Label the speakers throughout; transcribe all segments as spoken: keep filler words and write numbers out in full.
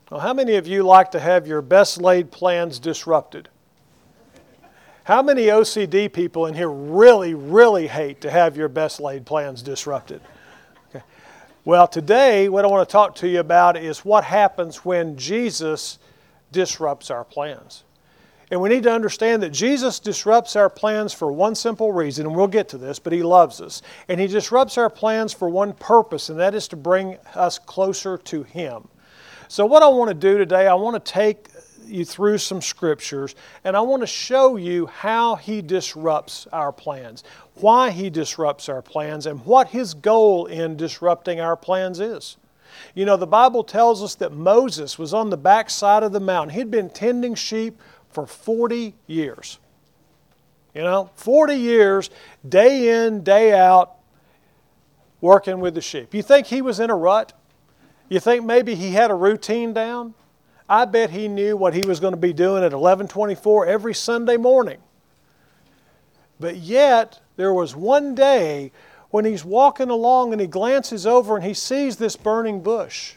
Speaker 1: Well, how many of you like to have your best laid plans disrupted? How many O C D people in here really, really hate to have your best laid plans disrupted? Okay. Well, today what I want to talk to you about is what happens when Jesus disrupts our plans. And we need to understand that Jesus disrupts our plans for one simple reason, and we'll get to this, but He loves us. And He disrupts our plans for one purpose, and that is to bring us closer to Him. So what I want to do today, I want to take you through some scriptures, and I want to show you how He disrupts our plans, why He disrupts our plans, and what His goal in disrupting our plans is. You know, the Bible tells us that Moses was on the backside of the mountain. He'd been tending sheep for forty years. You know, forty years, day in, day out, working with the sheep. You think he was in a rut? You think maybe he had a routine down? I bet he knew what he was going to be doing at eleven twenty-four every Sunday morning. But yet, there was one day when he's walking along and he glances over and he sees this burning bush.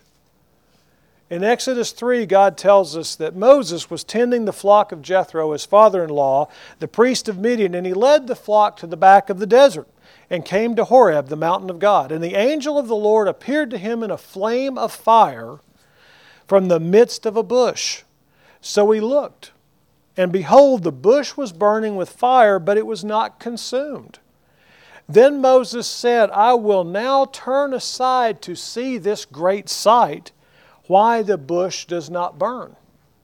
Speaker 1: In Exodus three, God tells us that Moses was tending the flock of Jethro, his father-in-law, the priest of Midian, and he led the flock to the back of the desert and came to Horeb, the mountain of God. And the angel of the Lord appeared to him in a flame of fire from the midst of a bush. So he looked, and behold, the bush was burning with fire, but it was not consumed. Then Moses said, I will now turn aside to see this great sight, why the bush does not burn.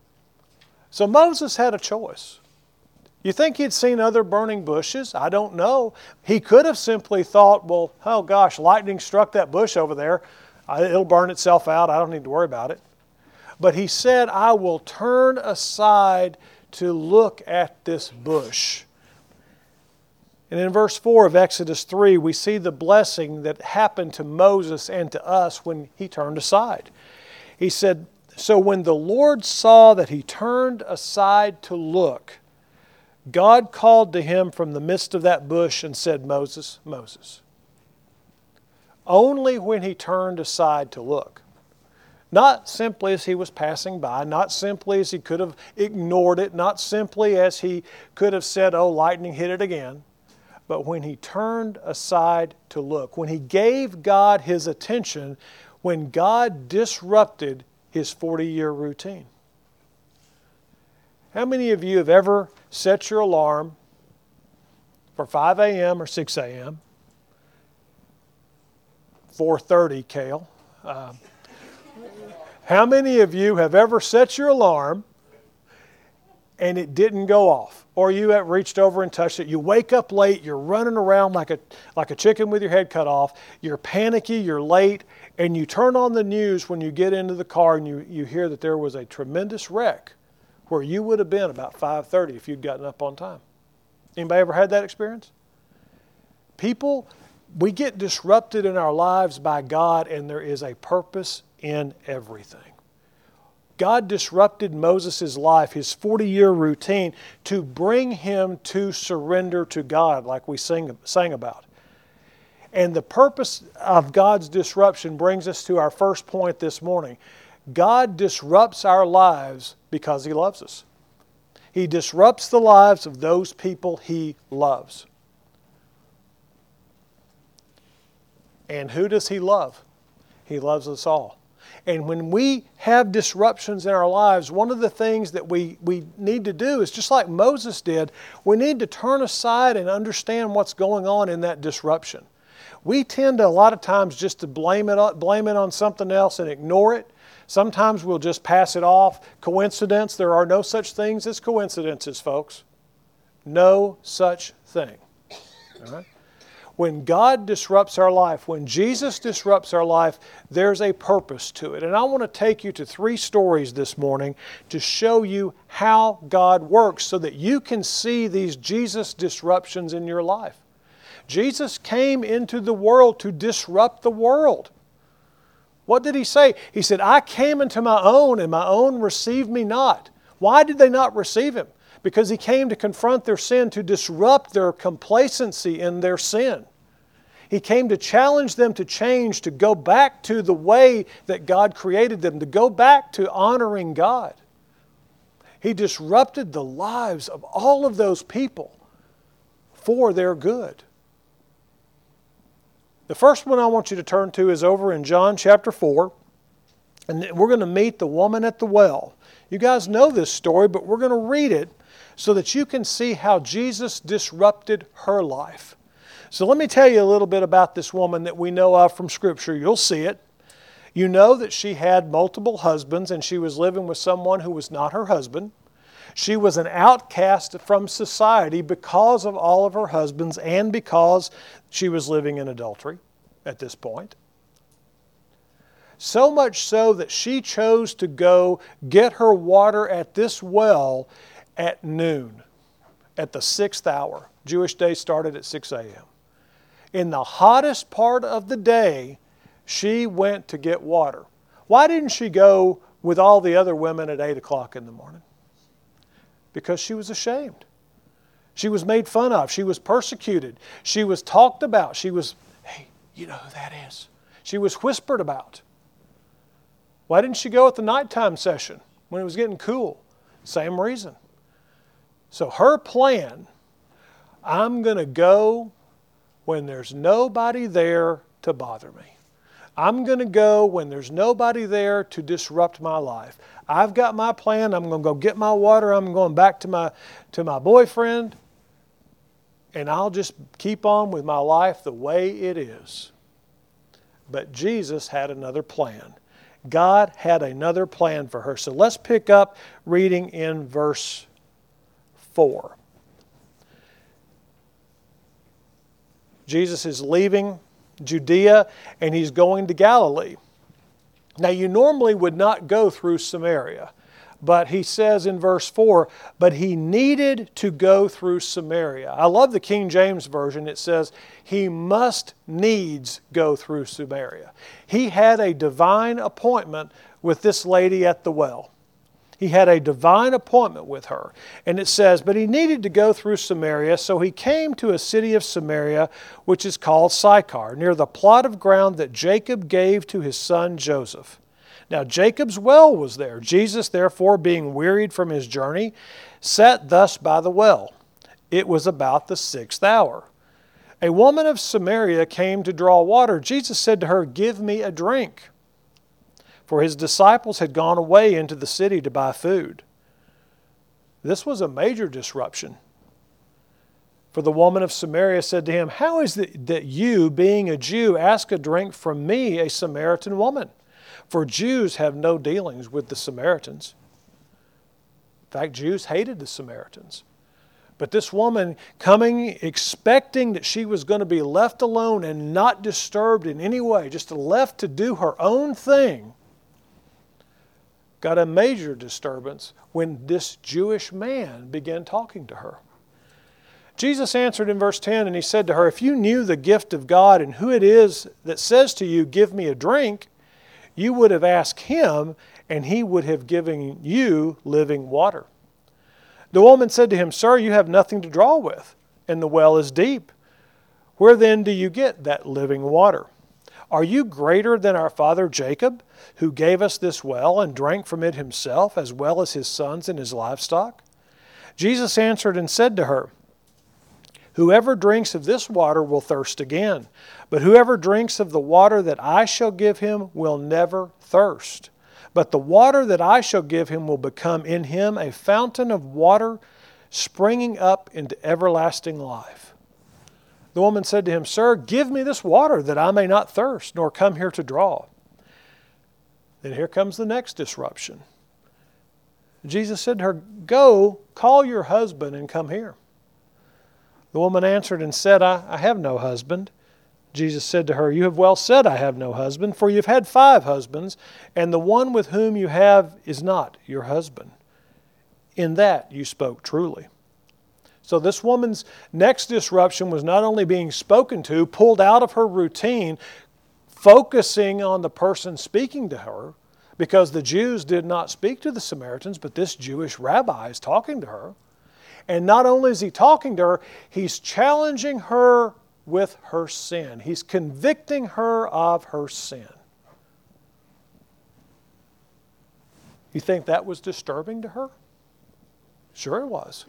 Speaker 1: So Moses had a choice. You think he'd seen other burning bushes? I don't know. He could have simply thought, well, oh gosh, lightning struck that bush over there. It'll burn itself out. I don't need to worry about it. But he said, I will turn aside to look at this bush. And in verse four of Exodus three, we see the blessing that happened to Moses and to us when he turned aside. He said, so when the Lord saw that he turned aside to look, God called to him from the midst of that bush and said, Moses, Moses. Only when he turned aside to look. Not simply as he was passing by, not simply as he could have ignored it, not simply as he could have said, oh, lightning hit it again. But when he turned aside to look, when he gave God his attention, when God disrupted his forty-year routine. How many of you have ever set your alarm for five a.m. or six a.m.? four thirty, Cale. Uh, how many of you have ever set your alarm and it didn't go off? Or you have reached over and touched it. You wake up late, you're running around like a, like a chicken with your head cut off. You're panicky, you're late, and you turn on the news when you get into the car and you, you hear that there was a tremendous wreck where you would have been about five thirty if you'd gotten up on time. Anybody ever had that experience? People, we get disrupted in our lives by God, and there is a purpose in everything. God disrupted Moses' life, his forty-year routine, to bring him to surrender to God, like we sing, sang about. And the purpose of God's disruption brings us to our first point this morning. God disrupts our lives because He loves us. He disrupts the lives of those people He loves. And who does He love? He loves us all. And when we have disruptions in our lives, one of the things that we, we need to do is just like Moses did, we need to turn aside and understand what's going on in that disruption. We tend to a lot of times just to blame it, blame it on something else and ignore it. Sometimes we'll just pass it off. Coincidence, there are no such things as coincidences, folks. No such thing. All right? When God disrupts our life, when Jesus disrupts our life, there's a purpose to it. And I want to take you to three stories this morning to show you how God works so that you can see these Jesus disruptions in your life. Jesus came into the world to disrupt the world. What did He say? He said, I came into my own and my own received me not. Why did they not receive Him? Because He came to confront their sin, to disrupt their complacency in their sin. He came to challenge them to change, to go back to the way that God created them, to go back to honoring God. He disrupted the lives of all of those people for their good. The first one I want you to turn to is over in John chapter four. And we're going to meet the woman at the well. You guys know this story, but we're going to read it so that you can see how Jesus disrupted her life. So let me tell you a little bit about this woman that we know of from Scripture. You'll see it. You know that she had multiple husbands and she was living with someone who was not her husband. She was an outcast from society because of all of her husbands and because she was living in adultery at this point. So much so that she chose to go get her water at this well at noon, at the sixth hour. Jewish day started at six a.m. In the hottest part of the day, she went to get water. Why didn't she go with all the other women at eight o'clock in the morning? Because she was ashamed. She was made fun of. She was persecuted. She was talked about. She was, hey, you know who that is. She was whispered about. Why didn't she go at the nighttime session when it was getting cool? Same reason. So her plan, I'm going to go when there's nobody there to bother me. I'm going to go when there's nobody there to disrupt my life. I've got my plan. I'm going to go get my water. I'm going back to my, to my boyfriend. And I'll just keep on with my life the way it is. But Jesus had another plan. God had another plan for her. So let's pick up reading in verse four. Jesus is leaving Judea and he's going to Galilee. Now you normally would not go through Samaria, but he says in verse four, but he needed to go through Samaria. I love the King James Version. It says, he must needs go through Samaria. He had a divine appointment with this lady at the well. He had a divine appointment with her. And it says, but he needed to go through Samaria, so he came to a city of Samaria, which is called Sychar, near the plot of ground that Jacob gave to his son Joseph. Now Jacob's well was there. Jesus, therefore, being wearied from his journey, sat thus by the well. It was about the sixth hour. A woman of Samaria came to draw water. Jesus said to her, give me a drink. For his disciples had gone away into the city to buy food. This was a major disruption. For the woman of Samaria said to him, how is it that you, being a Jew, ask a drink from me, a Samaritan woman? For Jews have no dealings with the Samaritans. In fact, Jews hated the Samaritans. But this woman coming, expecting that she was going to be left alone and not disturbed in any way, just left to do her own thing, got a major disturbance when this Jewish man began talking to her. Jesus answered in verse ten, and he said to her, if you knew the gift of God and who it is that says to you, give me a drink, you would have asked him, and he would have given you living water. The woman said to him, sir, you have nothing to draw with, and the well is deep. Where then do you get that living water? Are you greater than our father Jacob, who gave us this well and drank from it himself, as well as his sons and his livestock? Jesus answered and said to her, whoever drinks of this water will thirst again, but whoever drinks of the water that I shall give him will never thirst. But the water that I shall give him will become in him a fountain of water springing up into everlasting life. The woman said to him, sir, give me this water that I may not thirst, nor come here to draw. Then here comes the next disruption. Jesus said to her, go, call your husband and come here. The woman answered and said, I, I have no husband. Jesus said to her, you have well said, I have no husband, for you've had five husbands, and the one with whom you have is not your husband. In that you spoke truly. So this woman's next disruption was not only being spoken to, pulled out of her routine, focusing on the person speaking to her, because the Jews did not speak to the Samaritans, but this Jewish rabbi is talking to her. And not only is he talking to her, he's challenging her with her sin. He's convicting her of her sin. You think that was disturbing to her? Sure it was.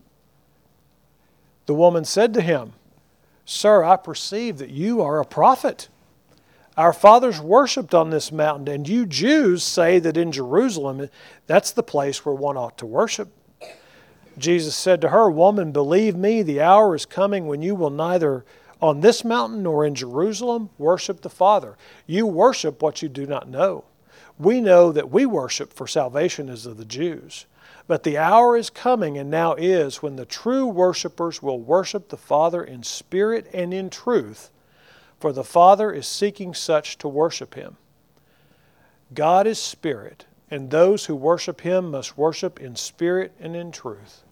Speaker 1: The woman said to him, "Sir, I perceive that you are a prophet. Our fathers worshipped on this mountain, and you Jews say that in Jerusalem, that's the place where one ought to worship." Jesus said to her, "Woman, believe me, the hour is coming when you will neither on this mountain nor in Jerusalem worship the Father. You worship what you do not know. We know that we worship, for salvation is of the Jews. But the hour is coming, and now is, when the true worshipers will worship the Father in spirit and in truth, for the Father is seeking such to worship Him. God is spirit, and those who worship Him must worship in spirit and in truth."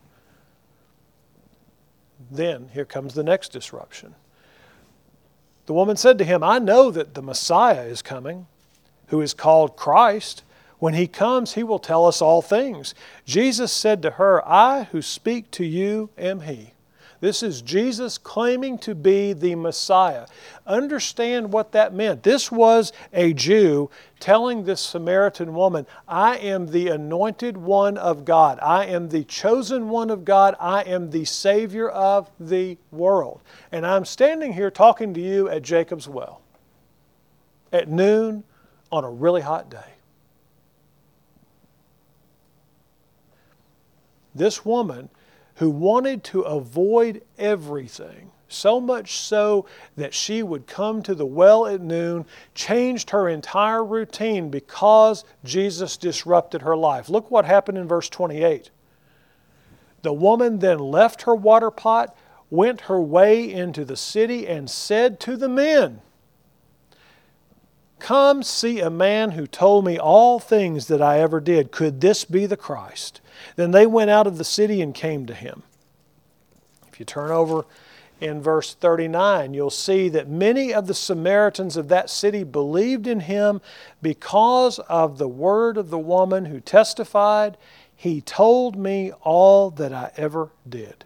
Speaker 1: Then, here comes the next disruption. The woman said to him, "I know that the Messiah is coming, who is called Christ. When He comes, He will tell us all things." Jesus said to her, "I who speak to you am He." This is Jesus claiming to be the Messiah. Understand what that meant. This was a Jew telling this Samaritan woman, "I am the anointed one of God. I am the chosen one of God. I am the Savior of the world. And I'm standing here talking to you at Jacob's Well at noon on a really hot day." This woman, who wanted to avoid everything, so much so that she would come to the well at noon, changed her entire routine because Jesus disrupted her life. Look what happened in verse twenty-eight. The woman then left her water pot, went her way into the city, and said to the men, "Come see a man who told me all things that I ever did. Could this be the Christ?" Then they went out of the city and came to him. If you turn over in verse thirty-nine, you'll see that many of the Samaritans of that city believed in him because of the word of the woman who testified, "He told me all that I ever did."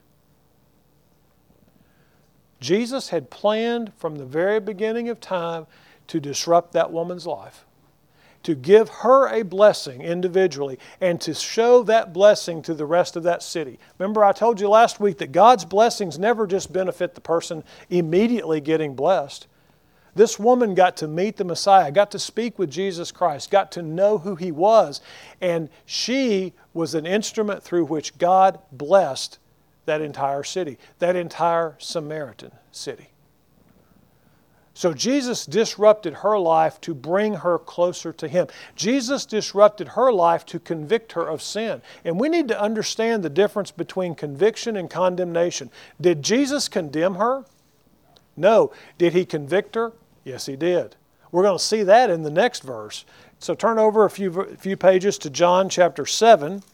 Speaker 1: Jesus had planned from the very beginning of time to disrupt that woman's life, to give her a blessing individually, and to show that blessing to the rest of that city. Remember, I told you last week that God's blessings never just benefit the person immediately getting blessed. This woman got to meet the Messiah, got to speak with Jesus Christ, got to know who He was, and she was an instrument through which God blessed that entire city, that entire Samaritan city. So Jesus disrupted her life to bring her closer to Him. Jesus disrupted her life to convict her of sin. And we need to understand the difference between conviction and condemnation. Did Jesus condemn her? No. Did He convict her? Yes, He did. We're going to see that in the next verse. So turn over a few, a few pages to John chapter seven,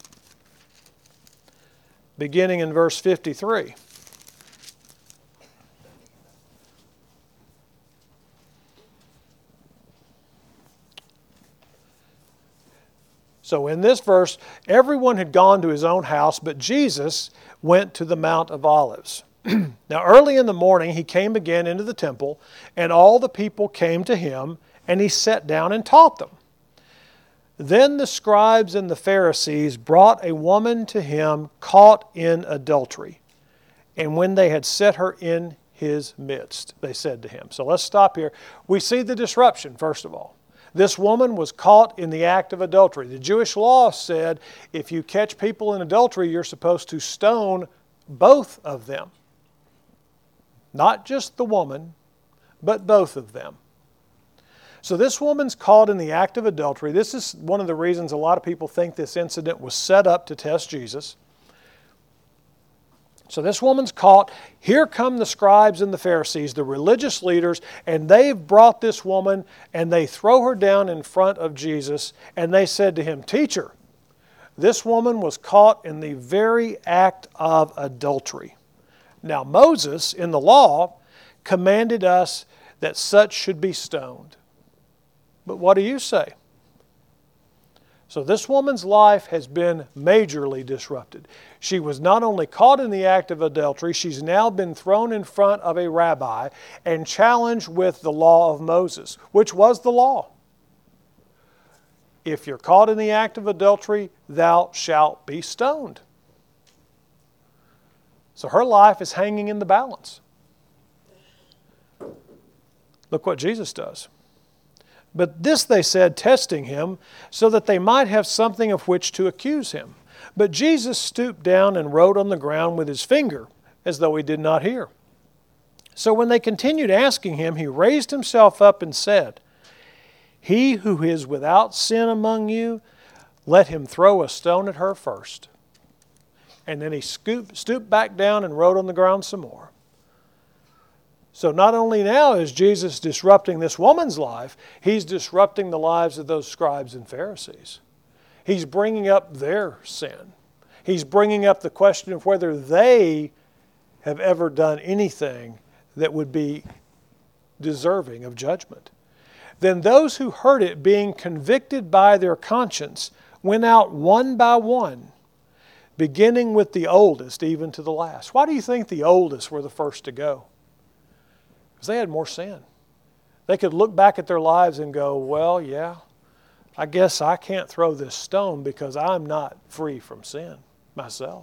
Speaker 1: beginning in verse fifty-three. So in this verse, everyone had gone to his own house, but Jesus went to the Mount of Olives. Now early in the morning He came again into the temple, and all the people came to Him, and He sat down and taught them. Then the scribes and the Pharisees brought a woman to Him caught in adultery. And when they had set her in His midst, they said to Him. So let's stop here. We see the disruption, first of all. This woman was caught in the act of adultery. The Jewish law said if you catch people in adultery, you're supposed to stone both of them. Not just the woman, but both of them. So this woman's caught in the act of adultery. This is one of the reasons a lot of people think this incident was set up to test Jesus. So this woman's caught. Here come the scribes and the Pharisees, the religious leaders, and they've brought this woman and they throw her down in front of Jesus, and they said to Him, "Teacher, this woman was caught in the very act of adultery. Now Moses in the law commanded us that such should be stoned. But what do you say?" So this woman's life has been majorly disrupted. She was not only caught in the act of adultery, she's now been thrown in front of a rabbi and challenged with the law of Moses, which was the law. If you're caught in the act of adultery, thou shalt be stoned. So her life is hanging in the balance. Look what Jesus does. But this they said, testing him, so that they might have something of which to accuse him. But Jesus stooped down and wrote on the ground with his finger, as though he did not hear. So when they continued asking him, he raised himself up and said, He who is without sin among you, let him throw a stone at her first. And then he scooped, stooped back down and wrote on the ground some more. So not only now is Jesus disrupting this woman's life, he's disrupting the lives of those scribes and Pharisees. He's bringing up their sin. He's bringing up the question of whether they have ever done anything that would be deserving of judgment. Then those who heard it, being convicted by their conscience, went out one by one, beginning with the oldest even to the last. Why do you think the oldest were the first to go? Because they had more sin. They could look back at their lives and go, well, yeah, I guess I can't throw this stone because I'm not free from sin myself.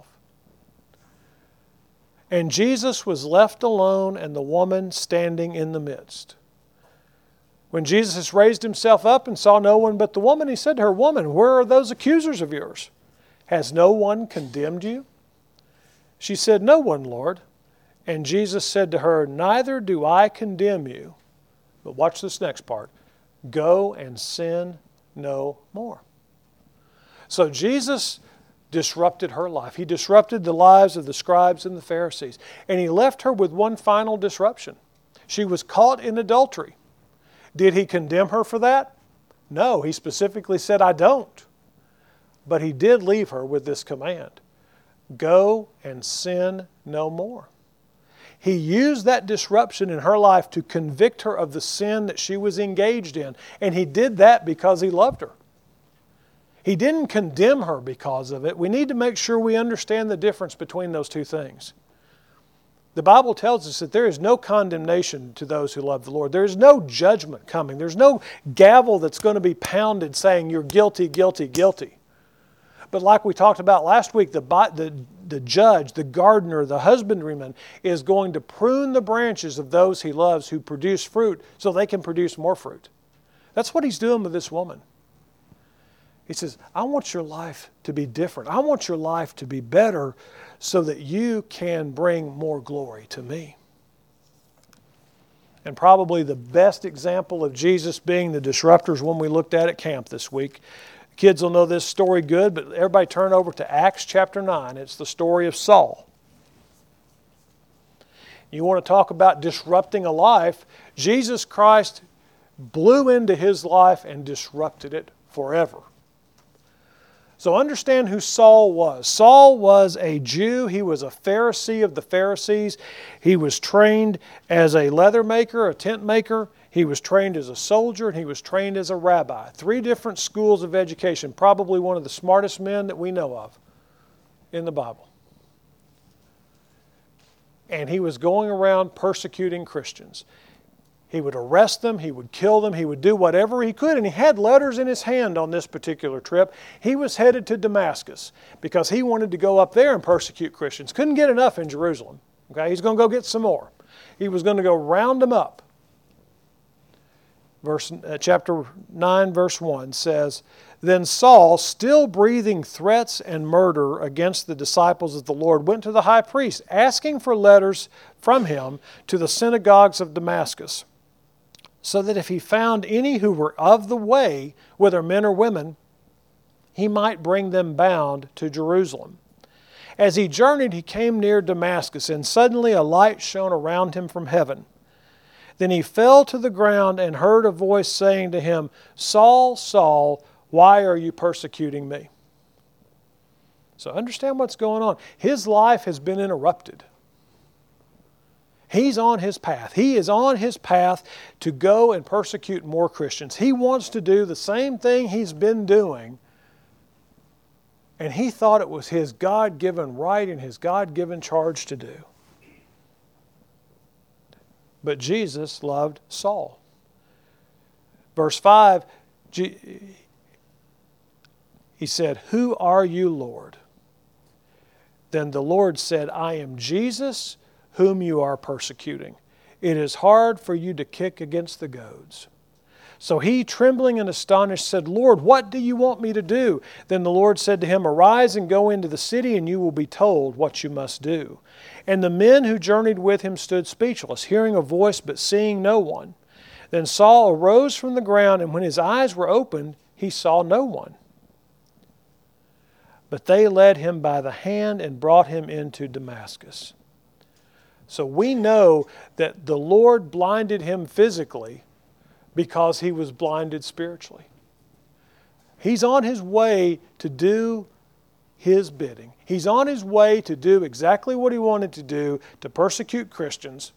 Speaker 1: And Jesus was left alone and the woman standing in the midst. When Jesus raised himself up and saw no one but the woman, he said to her, Woman, where are those accusers of yours? Has no one condemned you? She said, No one, Lord. And Jesus said to her, Neither do I condemn you. But watch this next part. Go and sin no more. So Jesus disrupted her life. He disrupted the lives of the scribes and the Pharisees. And he left her with one final disruption. She was caught in adultery. Did he condemn her for that? No, he specifically said, I don't. But he did leave her with this command. Go and sin no more. He used that disruption in her life to convict her of the sin that she was engaged in. And he did that because he loved her. He didn't condemn her because of it. We need to make sure we understand the difference between those two things. The Bible tells us that there is no condemnation to those who love the Lord. There is no judgment coming. There's no gavel that's going to be pounded saying you're guilty, guilty, guilty. But like we talked about last week, the, the, the judge, the gardener, the husbandryman is going to prune the branches of those he loves who produce fruit so they can produce more fruit. That's what he's doing with this woman. He says, I want your life to be different. I want your life to be better so that you can bring more glory to me. And probably the best example of Jesus being the disruptor is one we looked at at camp this week. Kids will know this story good, but everybody turn over to Acts chapter nine. It's the story of Saul. You want to talk about disrupting a life? Jesus Christ blew into his life and disrupted it forever. So understand who Saul was. Saul was a Jew. He was a Pharisee of the Pharisees. He was trained as a leather maker, a tent maker. He was trained as a soldier, and he was trained as a rabbi. Three different schools of education. Probably one of the smartest men that we know of in the Bible. And he was going around persecuting Christians. He would arrest them, he would kill them, he would do whatever he could. And he had letters in his hand on this particular trip. He was headed to Damascus because he wanted to go up there and persecute Christians. Couldn't get enough in Jerusalem. Okay, he's going to go get some more. He was going to go round them up. Verse, uh, chapter nine, verse one says, Then Saul, still breathing threats and murder against the disciples of the Lord, went to the high priest, asking for letters from him to the synagogues of Damascus, so that if he found any who were of the way, whether men or women, he might bring them bound to Jerusalem. As he journeyed, he came near Damascus, and suddenly a light shone around him from heaven. Then he fell to the ground and heard a voice saying to him, Saul, Saul, why are you persecuting me? So understand what's going on. His life has been interrupted. He's on his path. He is on his path to go and persecute more Christians. He wants to do the same thing he's been doing And he thought it was his God-given right and his God-given charge to do. But Jesus loved Saul. Verse five, he said, "Who are you, Lord?" Then the Lord said, "I am Jesus, whom you are persecuting. It is hard for you to kick against the goads." So he, trembling and astonished, said, "Lord, what do you want me to do?" Then the Lord said to him, "Arise and go into the city, and you will be told what you must do." And the men who journeyed with him stood speechless, hearing a voice but seeing no one. Then Saul arose from the ground, and when his eyes were opened, he saw no one. But they led him by the hand and brought him into Damascus. So we know that the Lord blinded him physically because he was blinded spiritually. He's on his way to do his bidding. He's on his way to do exactly what he wanted to do, to persecute Christians.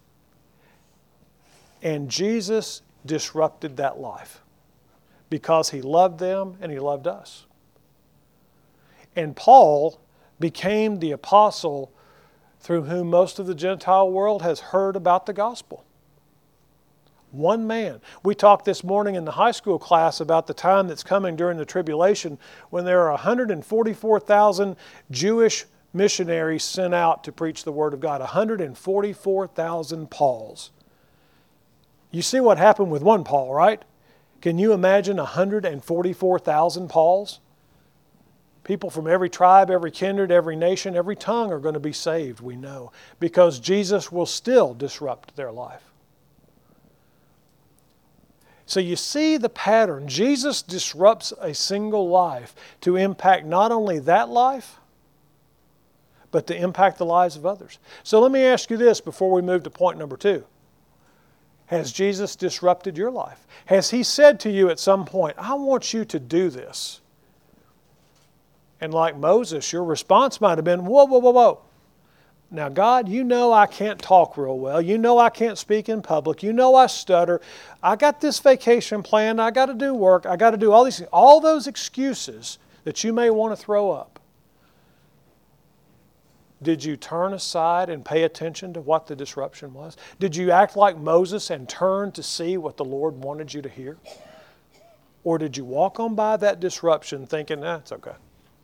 Speaker 1: And Jesus disrupted that life because he loved them and he loved us. And Paul became the apostle through whom most of the Gentile world has heard about the gospel. One man. We talked this morning in the high school class about the time that's coming during the tribulation when there are one hundred forty-four thousand Jewish missionaries sent out to preach the Word of God. one hundred forty-four thousand Pauls. You see what happened with one Paul, right? Can you imagine one hundred forty-four thousand Pauls? People from every tribe, every kindred, every nation, every tongue are going to be saved, we know, because Jesus will still disrupt their life. So you see the pattern. Jesus disrupts a single life to impact not only that life, but to impact the lives of others. So let me ask you this before we move to point number two. Has Jesus disrupted your life? Has He said to you at some point, "I want you to do this"? And like Moses, your response might have been, "Whoa, whoa, whoa, whoa. Now, God, you know I can't talk real well. You know I can't speak in public. You know I stutter. I got this vacation planned. I got to do work. I got to do all these things." All those excuses that you may want to throw up. Did you turn aside and pay attention to what the disruption was? Did you act like Moses and turn to see what the Lord wanted you to hear? Or did you walk on by that disruption thinking, "Nah, it's okay"?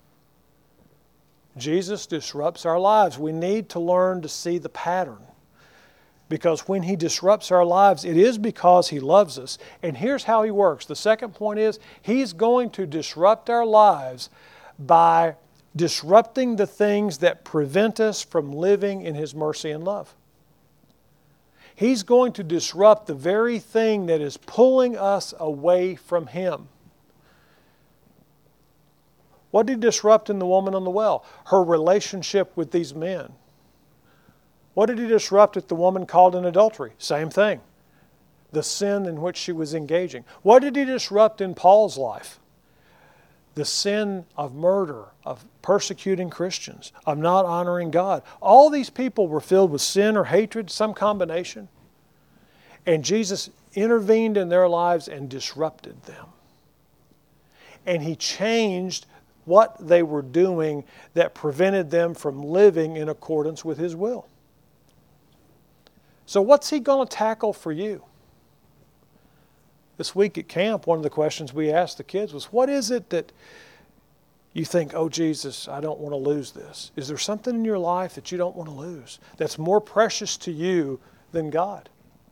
Speaker 1: Jesus disrupts our lives. We need to learn to see the pattern. Because when He disrupts our lives, it is because He loves us. And here's how He works. The second point is, He's going to disrupt our lives by disrupting the things that prevent us from living in His mercy and love. He's going to disrupt the very thing that is pulling us away from Him. What did He disrupt in the woman on the well? Her relationship with these men. What did He disrupt at the woman caught in adultery? Same thing. The sin in which she was engaging. What did He disrupt in Paul's life? The sin of murder, of persecuting Christians, of not honoring God. All these people were filled with sin or hatred, some combination. And Jesus intervened in their lives and disrupted them. And He changed what they were doing that prevented them from living in accordance with His will. So what's He going to tackle for you? This week at camp, one of the questions we asked the kids was, what is it that you think, "Oh Jesus, I don't want to lose this"? Is there something in your life that you don't want to lose that's more precious to you than God?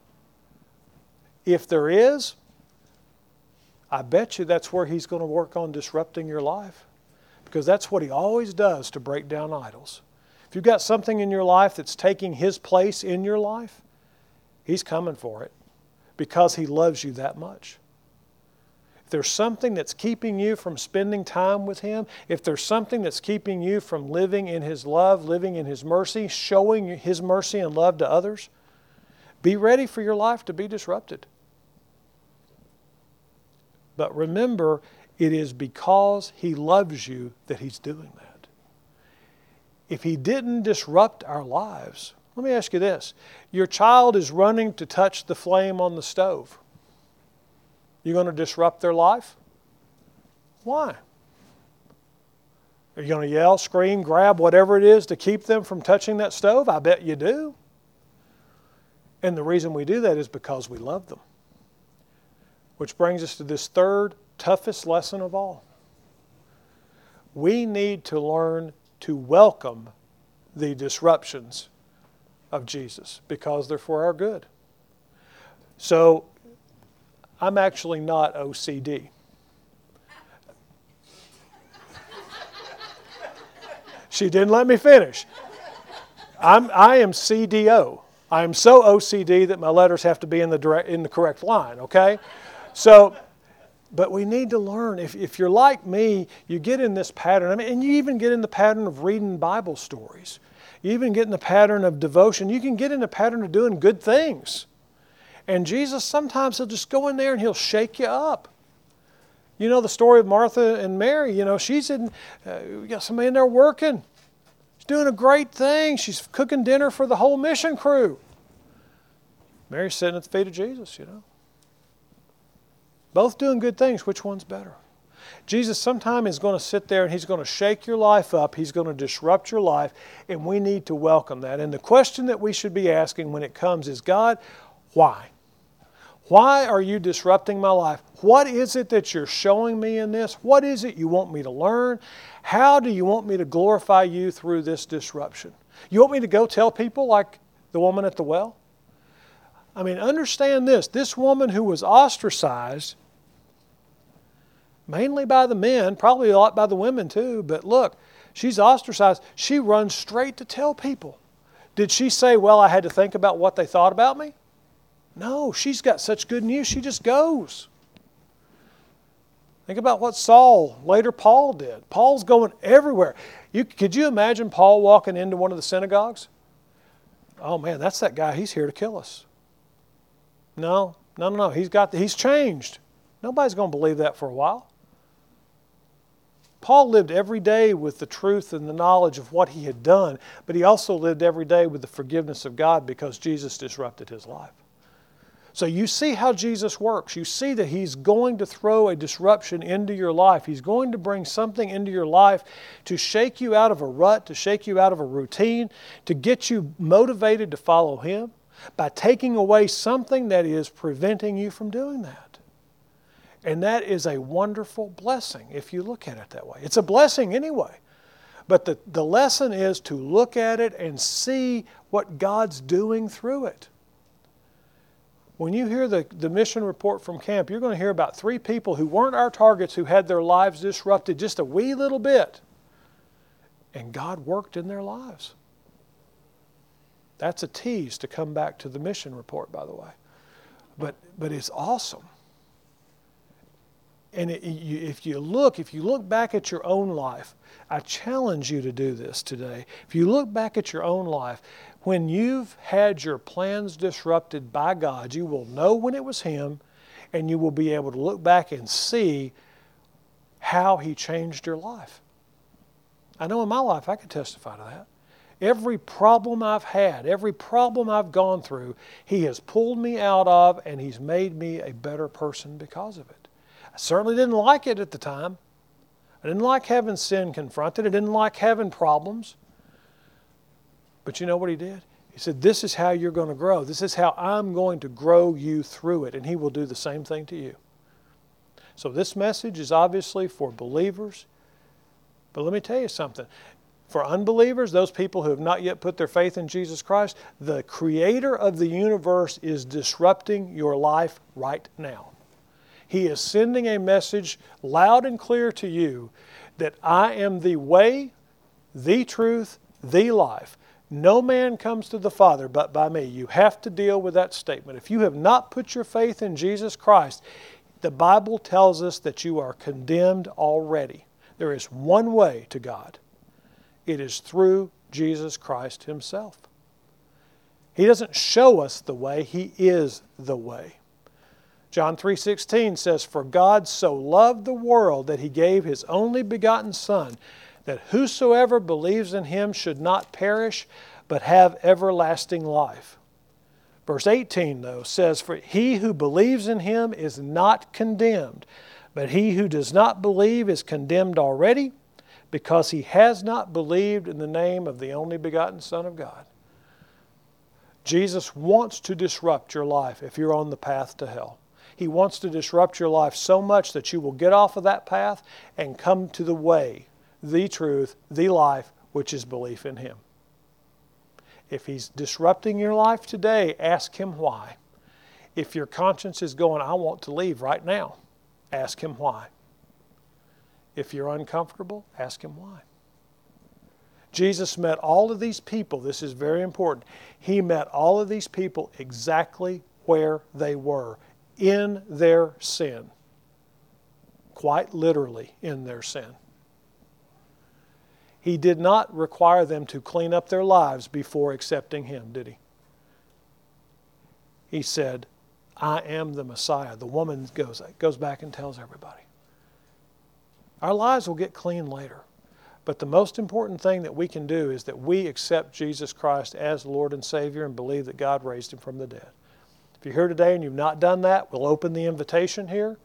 Speaker 1: If there is, I bet you that's where He's going to work on disrupting your life. Because that's what He always does to break down idols. If you've got something in your life that's taking His place in your life, He's coming for it because He loves you that much. If there's something that's keeping you from spending time with Him, if there's something that's keeping you from living in His love, living in His mercy, showing His mercy and love to others, be ready for your life to be disrupted. But remember, it is because He loves you that He's doing that. If He didn't disrupt our lives, let me ask you this. Your child is running to touch the flame on the stove. You going to disrupt their life? Why? Are you going to yell, scream, grab, whatever it is to keep them from touching that stove? I bet you do. And the reason we do that is because we love them. Which brings us to this third, toughest lesson of all. We need to learn to welcome the disruptions of Jesus because they're for our good. So, I'm actually not O C D. She didn't let me finish. I'm, I am C D O. I am so O C D that my letters have to be in the direct, in the correct line, okay? So, but we need to learn. If, if you're like me, you get in this pattern. I mean, and you even get in the pattern of reading Bible stories. You even get in the pattern of devotion. You can get in the pattern of doing good things. And Jesus, sometimes He'll just go in there and He'll shake you up. You know the story of Martha and Mary. You know, she's in, uh, we got somebody in there working. She's doing a great thing. She's cooking dinner for the whole mission crew. Mary's sitting at the feet of Jesus, you know. Both doing good things. Which one's better? Jesus sometime is going to sit there and He's going to shake your life up. He's going to disrupt your life. And we need to welcome that. And the question that we should be asking when it comes is, God, why? Why are you disrupting my life? What is it that you're showing me in this? What is it you want me to learn? How do you want me to glorify you through this disruption? You want me to go tell people like the woman at the well? I mean, understand this. This woman who was ostracized, mainly by the men, probably a lot by the women too, but look, she's ostracized. She runs straight to tell people. Did she say, well, I had to think about what they thought about me? No, she's got such good news, she just goes. Think about what Saul, later Paul did. Paul's going everywhere. You, could you imagine Paul walking into one of the synagogues? Oh man, that's that guy, he's here to kill us. No, no, no, no, he's got the, he's changed. Nobody's going to believe that for a while. Paul lived every day with the truth and the knowledge of what he had done, but he also lived every day with the forgiveness of God because Jesus disrupted his life. So you see how Jesus works. You see that He's going to throw a disruption into your life. He's going to bring something into your life to shake you out of a rut, to shake you out of a routine, to get you motivated to follow Him by taking away something that is preventing you from doing that. And that is a wonderful blessing if you look at it that way. It's a blessing anyway. But the, the lesson is to look at it and see what God's doing through it. When you hear the, the mission report from camp, you're going to hear about three people who weren't our targets who had their lives disrupted just a wee little bit. And God worked in their lives. That's a tease to come back to the mission report, by the way. But, but it's awesome. And it, you, if you look, if you look back at your own life, I challenge you to do this today. If you look back at your own life, when you've had your plans disrupted by God, you will know when it was Him, and you will be able to look back and see how He changed your life. I know in my life I can testify to that. Every problem I've had, every problem I've gone through, He has pulled me out of, and He's made me a better person because of it. I certainly didn't like it at the time. I didn't like having sin confronted. I didn't like having problems. But you know what He did? He said, this is how you're going to grow. This is how I'm going to grow you through it. And He will do the same thing to you. So this message is obviously for believers. But let me tell you something. For unbelievers, those people who have not yet put their faith in Jesus Christ, the Creator of the universe is disrupting your life right now. He is sending a message loud and clear to you that I am the way, the truth, the life. No man comes to the Father but by me. You have to deal with that statement. If you have not put your faith in Jesus Christ, the Bible tells us that you are condemned already. There is one way to God. It is through Jesus Christ Himself. He doesn't show us the way. He is the way. John three sixteen says, for God so loved the world that He gave His only begotten Son, that whosoever believes in Him should not perish, but have everlasting life. Verse eighteen, though, says, for he who believes in Him is not condemned, but he who does not believe is condemned already, because he has not believed in the name of the only begotten Son of God. Jesus wants to disrupt your life if you're on the path to hell. He wants to disrupt your life so much that you will get off of that path and come to the way, the truth, the life, which is belief in Him. If He's disrupting your life today, ask Him why. If your conscience is going, I want to leave right now, ask Him why. If you're uncomfortable, ask Him why. Jesus met all of these people. This is very important. He met all of these people exactly where they were, in their sin. Quite literally in their sin. He did not require them to clean up their lives before accepting Him, did He? He said, I am the Messiah. The woman goes, goes back and tells everybody. Our lives will get clean later. But the most important thing that we can do is that we accept Jesus Christ as Lord and Savior and believe that God raised Him from the dead. If you're here today and you've not done that, we'll open the invitation here.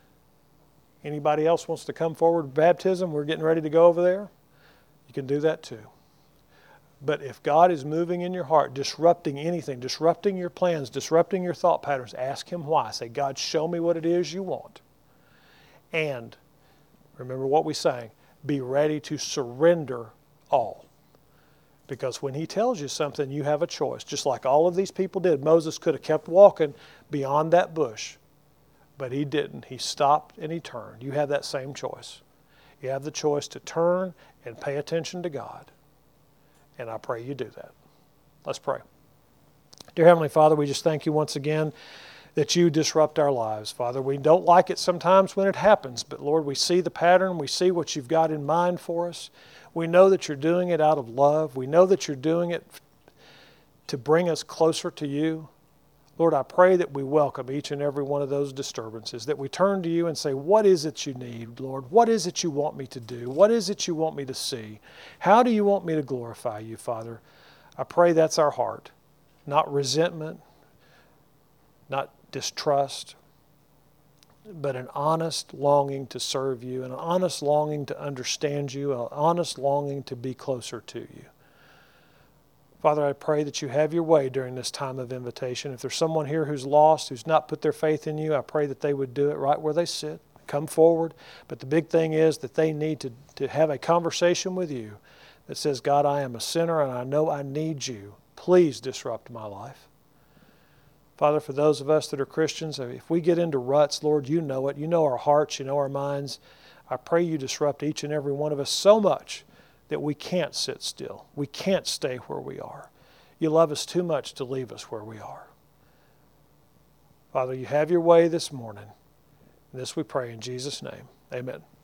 Speaker 1: Anybody else wants to come forward with baptism? We're getting ready to go over there. You can do that too. But if God is moving in your heart, disrupting anything, disrupting your plans, disrupting your thought patterns, ask Him why. Say, God, show me what it is you want. And remember what we sang, be ready to surrender all. Because when He tells you something, you have a choice. Just like all of these people did. Moses could have kept walking beyond that bush. But he didn't. He stopped and he turned. You have that same choice. You have the choice to turn and pay attention to God. And I pray you do that. Let's pray. Dear Heavenly Father, we just thank you once again that you disrupt our lives, Father. We don't like it sometimes when it happens, but Lord, we see the pattern. We see what you've got in mind for us. We know that you're doing it out of love. We know that you're doing it to bring us closer to you. Lord, I pray that we welcome each and every one of those disturbances, that we turn to you and say, what is it you need, Lord? What is it you want me to do? What is it you want me to see? How do you want me to glorify you, Father? I pray that's our heart, not resentment, not distrust, but an honest longing to serve you, an honest longing to understand you, an honest longing to be closer to you. Father, I pray that you have your way during this time of invitation. If there's someone here who's lost, who's not put their faith in you, I pray that they would do it right where they sit. Come forward. But the big thing is that they need to, to have a conversation with you that says, God, I am a sinner and I know I need you. Please disrupt my life. Father, for those of us that are Christians, if we get into ruts, Lord, you know it. You know our hearts. You know our minds. I pray you disrupt each and every one of us so much that we can't sit still. We can't stay where we are. You love us too much to leave us where we are. Father, you have your way this morning. And this we pray in Jesus' name. Amen.